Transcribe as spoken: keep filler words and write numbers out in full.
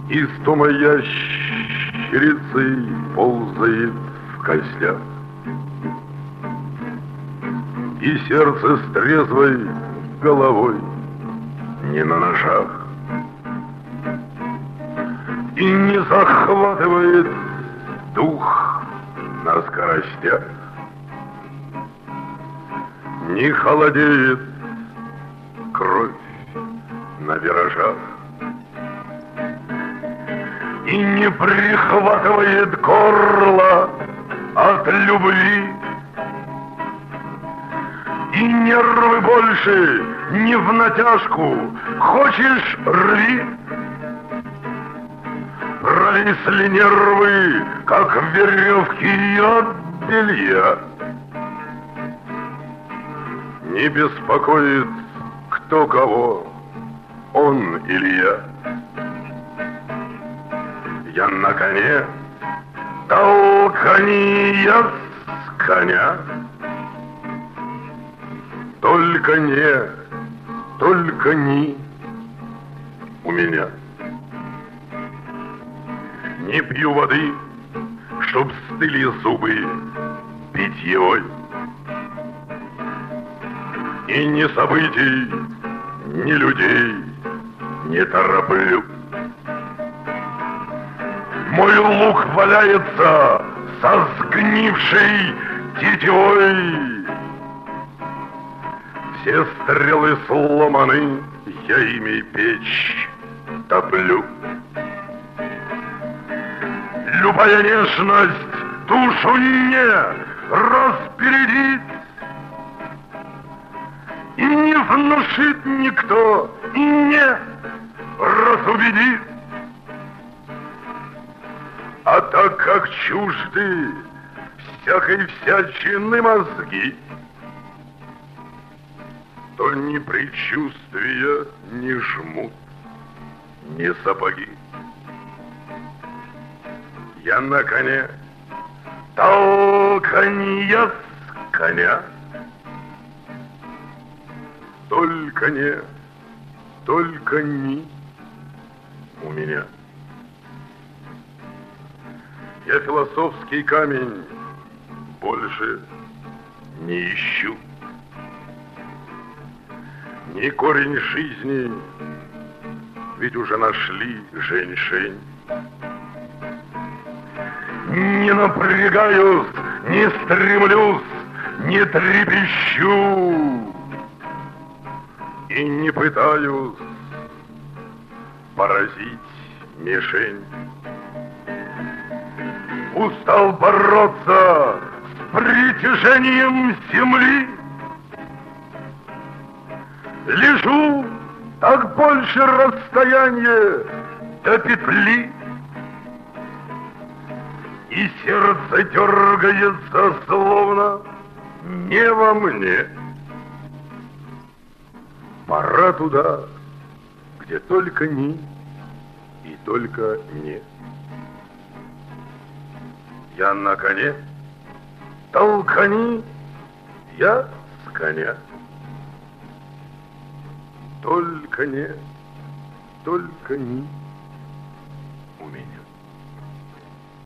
Из моя щерицей ползает в костях, и сердце с трезвой головой не на ножах, и не захватывает дух на скоростях, не холодеет кровь на виражах, и не прихватывает горло от любви, и нервы больше не в натяжку, хочешь — рви. Провисли нервы, как веревки от белья. Не беспокоит кто кого, он или я. Я на коне, толкани я с коня. Только не, только ни у меня. Не пью воды, чтоб стыли зубы питьевой. И ни событий, ни людей не тороплю. Мой лук валяется со сгнившей тетивой. Все стрелы сломаны, я ими печь топлю. Любая нежность душу не распередит, и не внушит никто, и не разубедит. А так как чужды всякой всячины мозги, то ни предчувствия не жмут, ни сапоги. Я на коне, толкани я с коня. Только не, только ни у меня. Я философский камень больше не ищу. Ни корень жизни, ведь уже нашли женьшень. Не напрягаюсь, не стремлюсь, не трепещу и не пытаюсь поразить мишень. Устал бороться с притяжением земли. Лежу, так больше расстояние до петли. И сердце дергается, словно не во мне. Пора туда, где только ни и только не. Я на коне, толкани я с коня. Только не, только ни у меня.